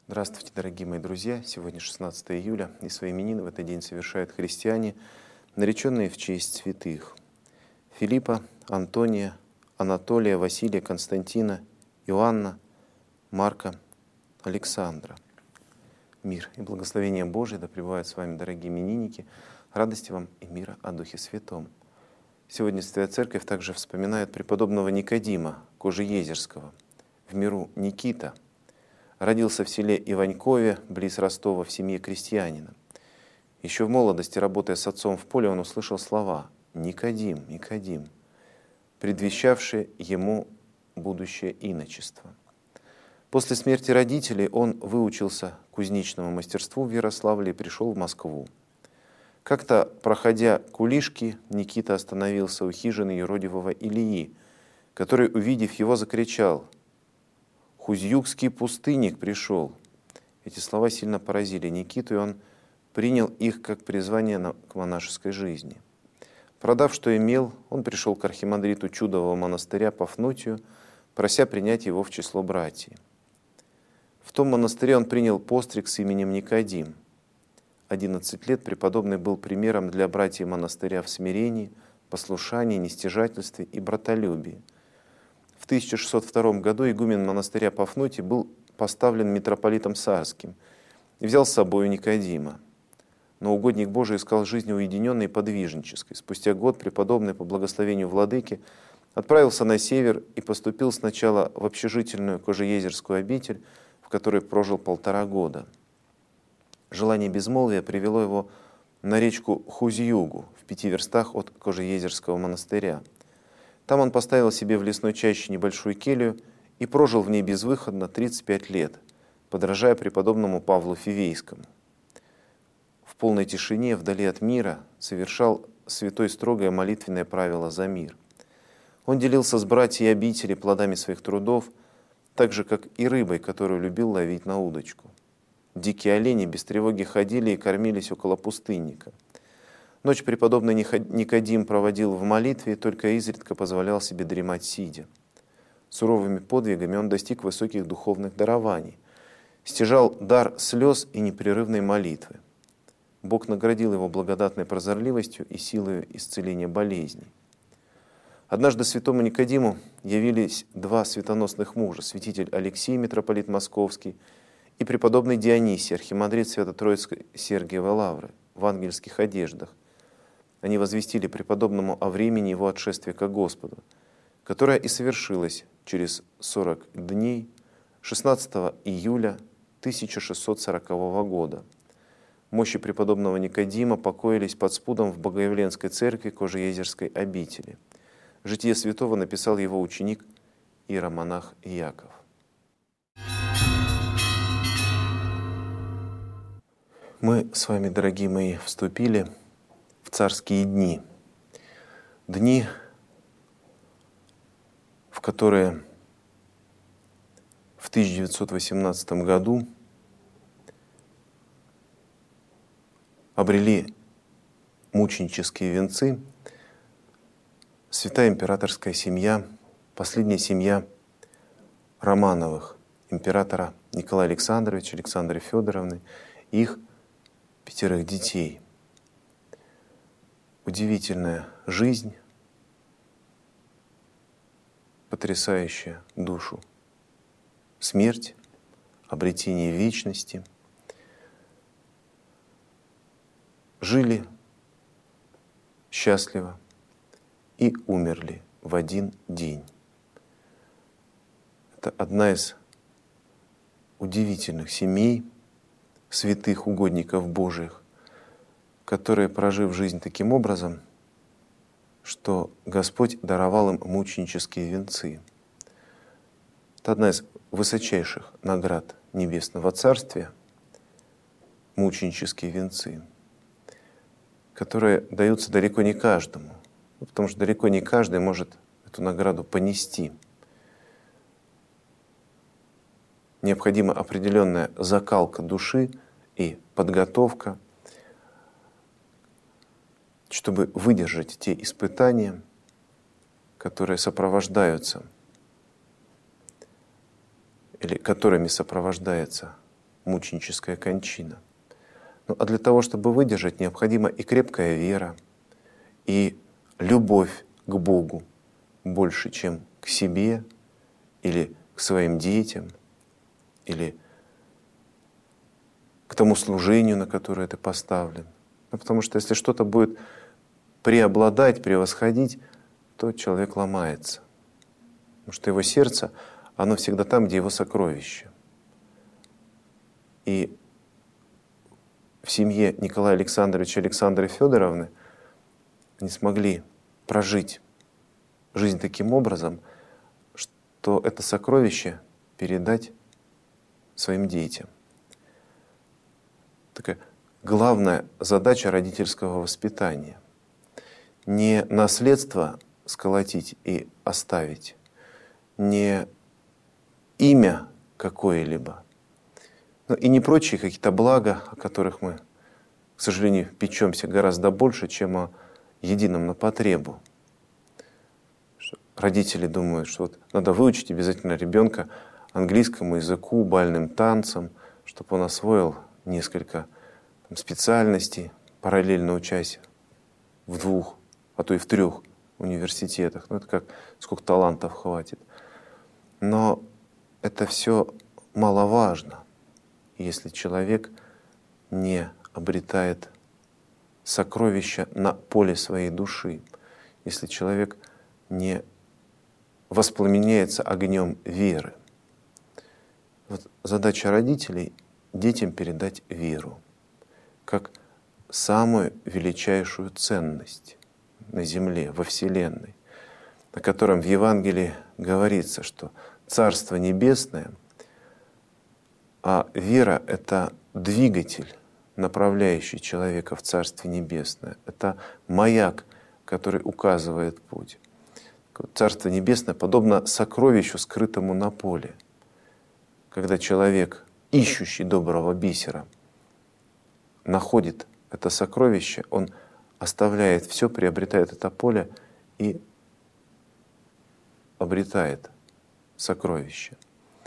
Здравствуйте, дорогие мои друзья! Сегодня 16 июля, и свои именины в этот день совершают христиане, нареченные в честь святых: Филиппа, Антония, Анатолия, Василия, Константина, Иоанна, Марка, Александра. Мир и благословение Божие да пребывают с вами, дорогие именинники, радости вам и мира о Духе Святом. Сегодня Святая Церковь также вспоминает преподобного Никодима Кожеезерского, в миру Никита. Родился в селе Иванькове, близ Ростова, в семье крестьянина. Еще в молодости, работая с отцом в поле, он услышал слова «Никодим, Никодим», предвещавшие ему будущее иночество. После смерти родителей он выучился кузнечному мастерству в Ярославле и пришел в Москву. Как-то, проходя кулишки, Никита остановился у хижины юродивого Илии, который, увидев его, закричал: «Хузьюкский пустынник пришел!» Эти слова сильно поразили Никиту, и он принял их как призвание к монашеской жизни. Продав, что имел, он пришел к архимандриту Чудового монастыря Пафнутию, прося принять его в число братьев. В том монастыре он принял постриг с именем Никодим. 11 лет преподобный был примером для братьев монастыря в смирении, послушании, нестяжательстве и братолюбии. В 1602 году игумен монастыря Пафнутий был поставлен митрополитом Сарским и взял с собой Никодима. Но угодник Божий искал жизни уединенной и подвижнической. Спустя год преподобный по благословению владыки отправился на север и поступил сначала в общежительную Кожеезерскую обитель, в которой прожил 1,5 года. Желание безмолвия привело его на речку Хузьюгу в 5 верстах от Кожеезерского монастыря. Там он поставил себе в лесной чаще небольшую келью и прожил в ней безвыходно 35 лет, подражая преподобному Павлу Фивейскому. В полной тишине, вдали от мира, совершал святой строгое молитвенное правило за мир. Он делился с братьями обители плодами своих трудов, так же, как и рыбой, которую любил ловить на удочку. Дикие олени без тревоги ходили и кормились около пустынника. Ночь преподобный Никодим проводил в молитве и только изредка позволял себе дремать сидя. Суровыми подвигами он достиг высоких духовных дарований, стяжал дар слез и непрерывной молитвы. Бог наградил его благодатной прозорливостью и силой исцеления болезней. Однажды святому Никодиму явились 2 светоносных мужа: святитель Алексий, митрополит Московский, и преподобный Дионисий, архимандрит Свято-Троицкой Сергиевой Лавры, в ангельских одеждах. Они возвестили преподобному о времени его отшествия ко Господу, которое и совершилось через 40 дней 16 июля 1640 года. Мощи преподобного Никодима покоились под спудом в Богоявленской церкви Кожеезерской обители. Житие святого написал его ученик иеромонах Яков. Мы с вами, дорогие мои, вступили в царские дни. Дни, в которые в 1918 году обрели мученические венцы святая императорская семья, последняя семья Романовых, императора Николая Александровича, Александры Федоровны и их 5 детей. Удивительная жизнь, потрясающая душу. Смерть, обретение вечности. Жили счастливо и умерли в один день. Это одна из удивительных семей святых угодников Божиих, которые, прожив жизнь таким образом, что Господь даровал им мученические венцы. Это одна из высочайших наград Небесного Царствия — мученические венцы, которые даются далеко не каждому, потому что далеко не каждый может эту награду понести. Необходима определенная закалка души и подготовка, чтобы выдержать те испытания, которые сопровождаются или которыми сопровождается мученическая кончина. Ну, а для того, чтобы выдержать, необходима и крепкая вера, и любовь к Богу больше, чем к себе или к своим детям, или к тому служению, на которое ты поставлен. Ну, потому что если что-то будет преобладать, превосходить, то человек ломается. Потому что его сердце, оно всегда там, где его сокровище. И в семье Николая Александровича и Александры Федоровны не смогли прожить жизнь таким образом, что это сокровище передать своим детям. Такая главная задача родительского воспитания — не наследство сколотить и оставить, не имя какое-либо, но и не прочие какие-то блага, о которых мы, к сожалению, печемся гораздо больше, чем о едином на потребу. Родители думают, что вот надо выучить обязательно ребенка английскому языку, бальным танцам, чтобы он освоил несколько специальностей, параллельно учась в 2, а то и в 3 университетах. Ну, это как сколько талантов хватит. Но это все маловажно, если человек не обретает сокровища на поле своей души, если человек не воспламеняется огнем веры. Вот задача родителей — детям передать веру как самую величайшую ценность на земле, во Вселенной, о котором в Евангелии говорится, что Царство Небесное, а вера — это двигатель, направляющий человека в Царствие Небесное. Это маяк, который указывает путь. Царство Небесное подобно сокровищу, скрытому на поле. Когда человек, ищущий доброго бисера, находит это сокровище, он оставляет все, приобретает это поле и обретает сокровище.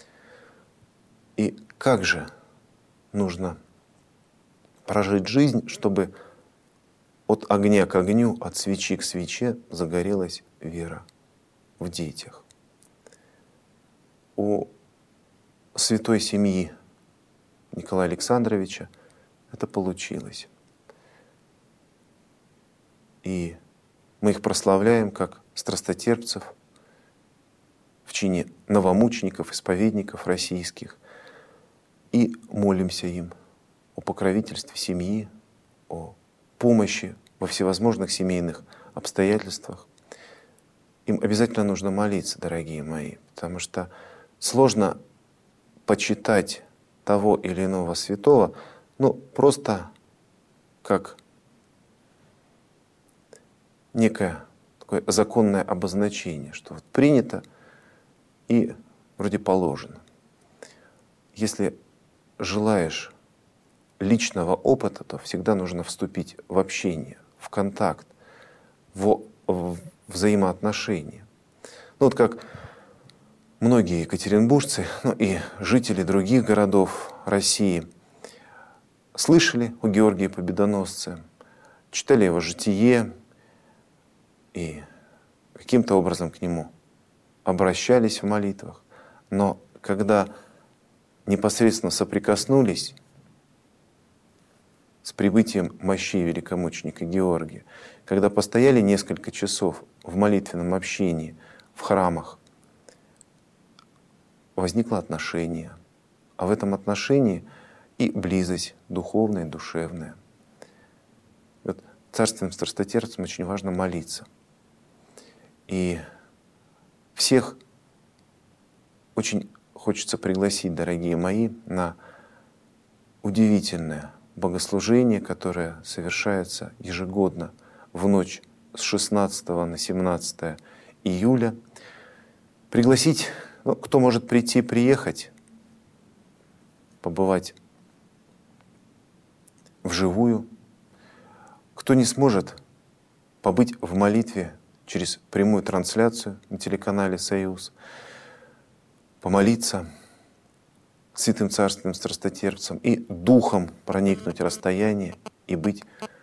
И как же нужно прожить жизнь, чтобы от огня к огню, от свечи к свече загорелась вера в детях? У святой семьи Николая Александровича это получилось. И мы их прославляем как страстотерпцев в чине новомучеников, исповедников российских, и молимся им о покровительстве семьи, о помощи во всевозможных семейных обстоятельствах. Им обязательно нужно молиться, дорогие мои, потому что сложно почитать того или иного святого, ну, просто как некое такое законное обозначение, что вот принято и вроде положено. Если желаешь личного опыта, то всегда нужно вступить в общение, в контакт, в взаимоотношения. Ну вот как многие екатеринбуржцы, ну и жители других городов России слышали о Георгии Победоносце, читали его житие и каким-то образом к нему обращались в молитвах. Но когда непосредственно соприкоснулись с прибытием мощей великомученика Георгия, когда постояли несколько часов в молитвенном общении в храмах, возникло отношение, а в этом отношении и близость духовная, душевная. Вот царственным страстотерпцам очень важно молиться. И всех очень хочется пригласить, дорогие мои, на удивительное богослужение, которое совершается ежегодно в ночь с 16 на 17 июля. Пригласить, ну, кто может прийти, приехать, побывать вживую. Кто не сможет, побыть в молитве через прямую трансляцию на телеканале «Союз», помолиться, святым царственным страстотерпцем и духом проникнуть в расстояние и быть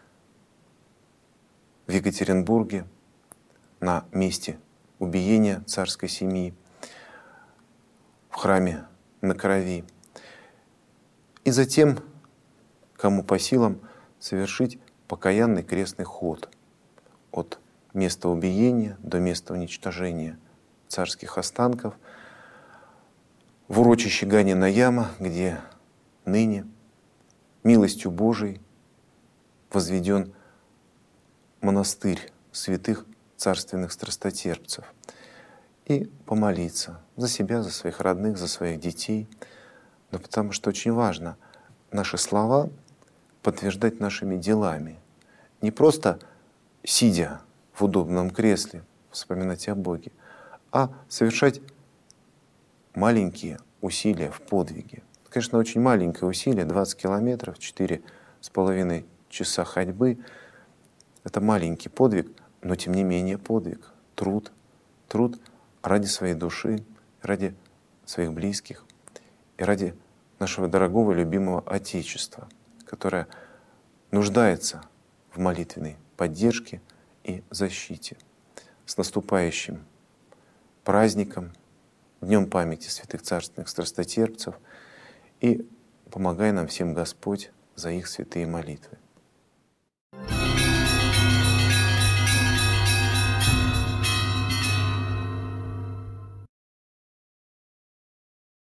в Екатеринбурге на месте убиения царской семьи, в храме на Крови. И затем, кому по силам, совершить покаянный крестный ход от места убиения до места уничтожения царских останков в урочище Ганина Яма, где ныне милостью Божией возведен монастырь святых царственных страстотерпцев, и помолиться за себя, за своих родных, за своих детей. Но потому что очень важно наши слова подтверждать нашими делами. Не просто сидя в удобном кресле, вспоминать о Боге, а совершать маленькие усилия в подвиге. Конечно, очень маленькое усилие, 20 километров, 4,5 часа ходьбы. Это маленький подвиг, но тем не менее подвиг, труд ради своей души, ради своих близких и ради нашего дорогого любимого Отечества, которое нуждается в молитвенной поддержке и защите. С наступающим праздником, Днем памяти святых царственных страстотерпцев, и помогай нам всем Господь за их святые молитвы.